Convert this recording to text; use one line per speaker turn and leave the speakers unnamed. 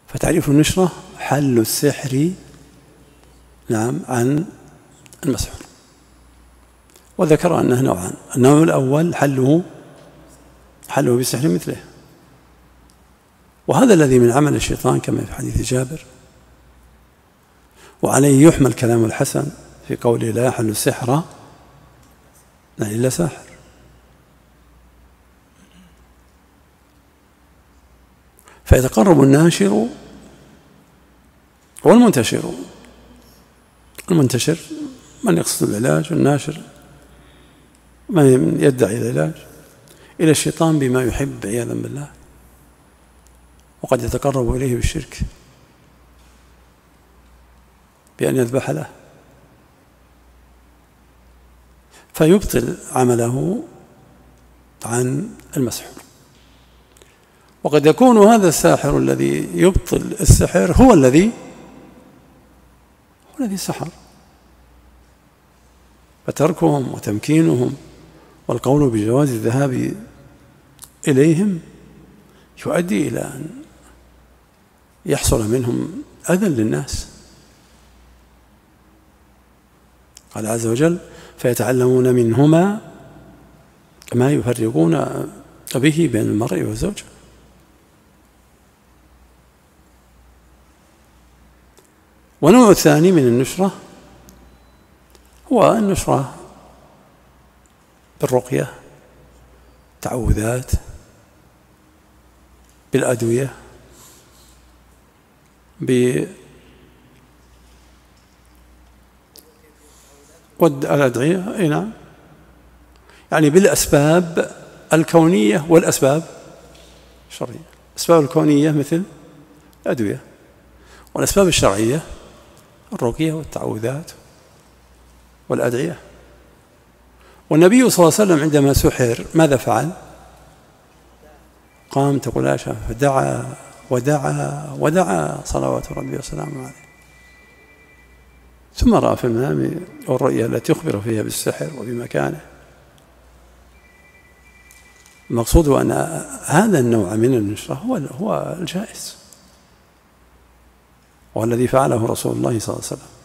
فتعريف النشرة حل السحر نعم عن المسحور. وذكر أنه نوعان: النوع الأول حله بالسحر مثله، وهذا الذي من عمل الشيطان كما في حديث جابر، وعليه يحمل كلام الحسن في قوله لا يحل السحر إلا ساحر. فيتقرب الناشر والمنتشر. المنتشر من يقصد العلاج، والناشر من يدعي العلاج إلى الشيطان بما يحب عياذا بالله، وقد يتقرب إليه بالشرك بأن يذبح له فيبطل عمله عن المسحور. وقد يكون هذا الساحر الذي يبطل السحر هو الذي سحر، فتركهم وتمكينهم والقول بجواز الذهاب إليهم يؤدي إلى أن يحصل منهم أذى للناس. قال عز وجل فيتعلمون منهما ما يفرقون به بين المرء والزوج. والنوع الثاني من النشرة هو النشرة بالرقية، تعوذات، بالأدوية، والأدعية، نعم، يعني بالأسباب الكونية والأسباب الشرعية. الأسباب الكونية مثل الأدوية، والأسباب الشرعية الرقية والتعوذات والأدعية. والنبي صلى الله عليه وسلم عندما سحر ماذا فعل؟ قام تقول عائشة فدعا ودعا ودعا صلوات ربي وسلامه عليه، ثم رأى في المنام الرؤيا التي أخبر فيها بالسحر وبمكانه. المقصود أن هذا النوع من النشرة هو الجائز، والذي فعله رسول الله صلى الله عليه وسلم.